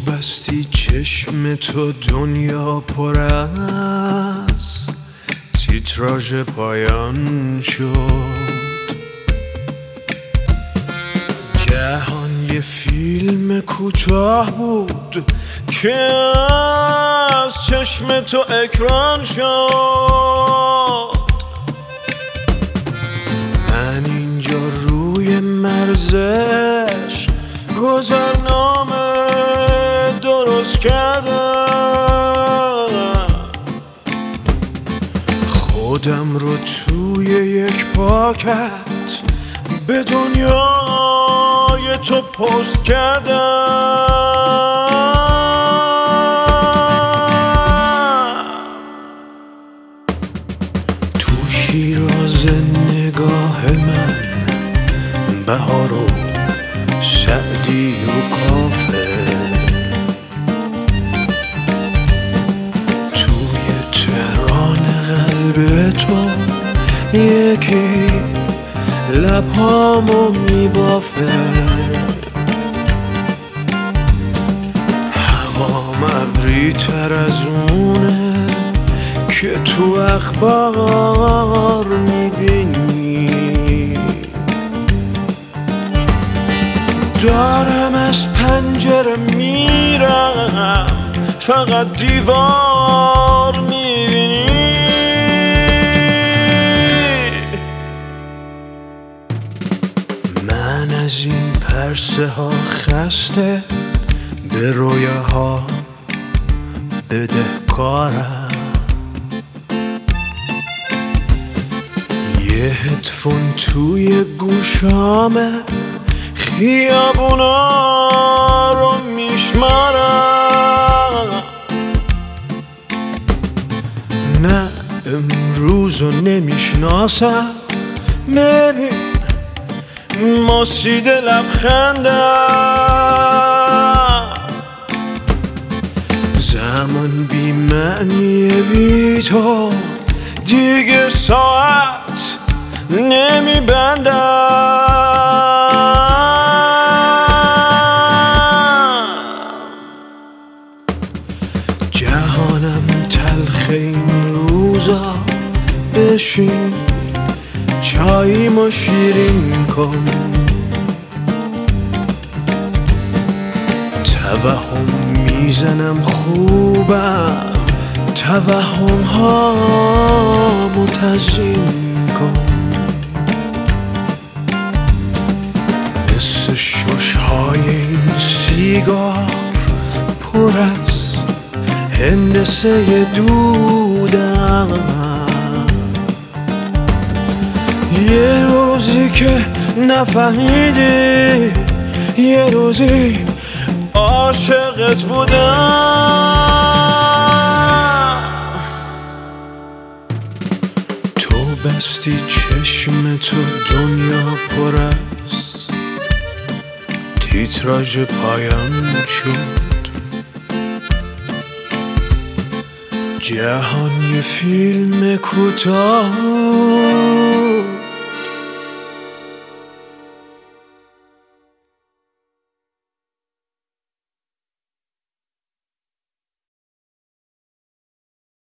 بستی چشم تو دنیا پر از تیتراژ پایان شد. جهان یه فیلم کوتاه بود که از چشم تو اکران شد. من اینجا روی مرزش گذرنامه درست کردم، خودم رو توی یک پاکت به دنیای تو پست کردم. تو شیراز نگاه من بهار و سعدی و کافه، توی تهران قلب تو یکی لبهامو میبافه. هوام ابری تر از اونه که تو اخبار میبینی. دارم از پنجره میرم فقط دیوار میبینی. من از این پرسه ها خسته به رویاها بدهکارم. یه هدفون توی گوشامه خیابونا رو میشمارم. نه امروزو نمیشناسم، ببین مسید لبخندم. زمان بی معنی بی تو دیگه ساعت نمیبندم. جهانم تلخ این روزا، بشین چاییمو شیرین کن. توهم میزنم خوبم، توهم هامو تزیین کن. مثل ششهای این سیگار پر از هندسه دودم. یه روزی که نفهمیدی، یه روزی عاشقت بودم. تو بستی چشم تو دنیا پر از تیتراژ پایان شد. جهان یه فیلم کوتاه